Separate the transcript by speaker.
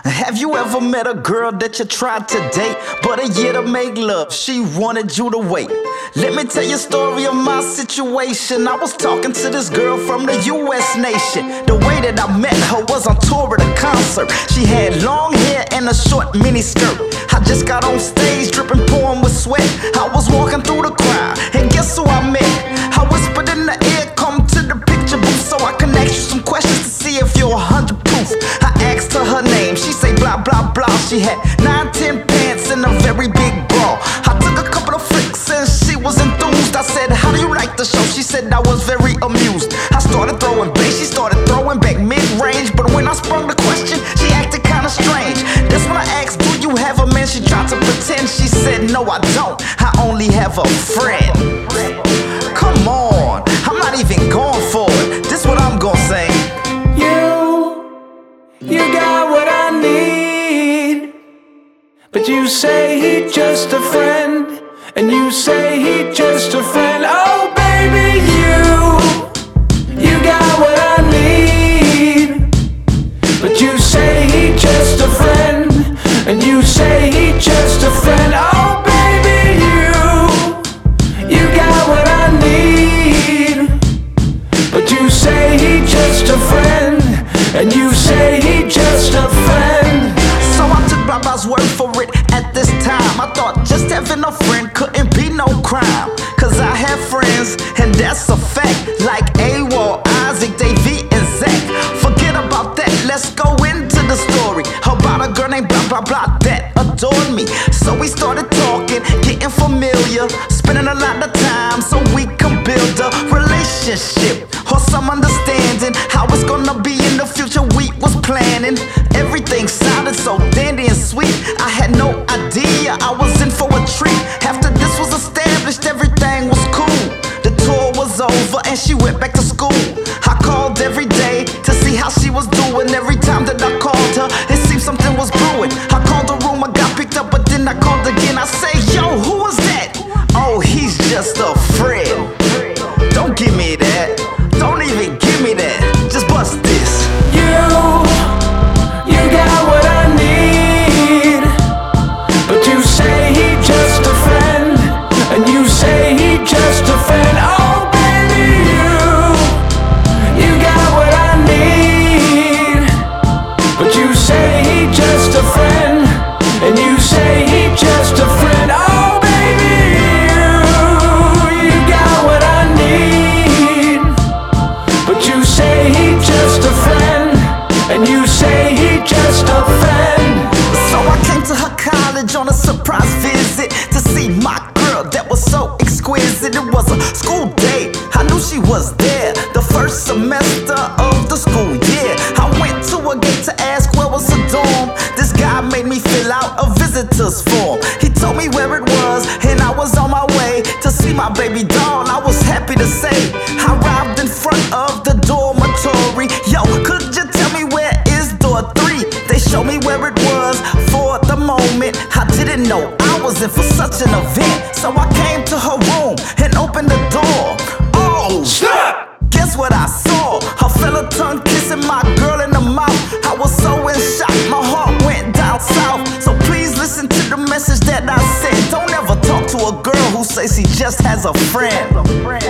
Speaker 1: Have you ever met a girl that you tried to date, but a year to make love, she wanted you to wait? Let me tell you a story of my situation. I was talking to this girl from the US nation. The way that I met her was on tour at a concert. She had long hair and a short mini skirt. I just got on stage dripping, pouring with sweat. I was walking through the crowd, and guess who I met? I whispered in the ear, come to the picture booth so I can ask you some questions to see if you're 100 proof. I asked her her name, she say blah blah blah. She had 9-10 pants and a very big bra. I took a couple of flicks and she was enthused. I said, how do you like the show? She said I was very amused. I started throwing bass, she started throwing back mid-range. But when I sprung the question, she acted kinda strange. That's when I asked, do you have a man? She tried to pretend. She said, no I don't, I only have a friend. Come on, I'm not even going for it. This what I'm gonna say.
Speaker 2: You got what I need, but you say he just a friend, and you say he just a friend. Oh baby, you got what I need, but you say he just a friend, and you say he just a friend. Oh baby, you got what I need, but you say he just a friend, and you say he just a friend.
Speaker 1: So I took Baba's word for it at this time. I thought just having a friend couldn't be no crime, cause I have friends, and that's a fact, like AWOL, Isaac, Davey, and Zach. Forget about that, let's go into the story about a girl named blah blah blah that adored me. So we started talking, getting familiar, spending a lot of time so we can build a relationship or some understanding how it's gonna be in the future. We was planning, everything sounded so dandy and sweet. I had no idea I was in for a treat. After this was established, everything was cool. The tour was over and she went back to school. I called every day to see how she was doing. Every time that I called her, it seemed something was brewing. I called the room, I got picked up, but then I called again. I say, yo, who was that? Oh, he's just a friend. Don't give me that, don't even give me that, just bust this.
Speaker 2: You got what I need, but you say he just a friend, and you say he just a friend. Oh baby, you got what I need, but you say he just a friend, and you say he just a friend. Oh baby, you got what I need, but you say he just a friend, and you say he just a friend.
Speaker 1: So I came to her college on a surprise visit to see my girl that was so exquisite. It was a school day, I knew she was there, the first semester of the school year. I went to a gate to ask where was her dorm. This guy made me fill out a visitor's form. He told me where it was, and I was on my way to see my baby doll. I was happy to say I arrived in front of the dormitory. Yo, could you tell me where is door 3? They showed me where it was. For the moment, I didn't know I was in for such an event. So I came to her room and opened the door. Oh,
Speaker 2: Stop!
Speaker 1: guess what I saw? Her fella tongue kissing my girl in the mouth. I was so in shock, my heart went down south. So please listen to the message that I sent. Don't ever talk to a girl who says she just has a friend.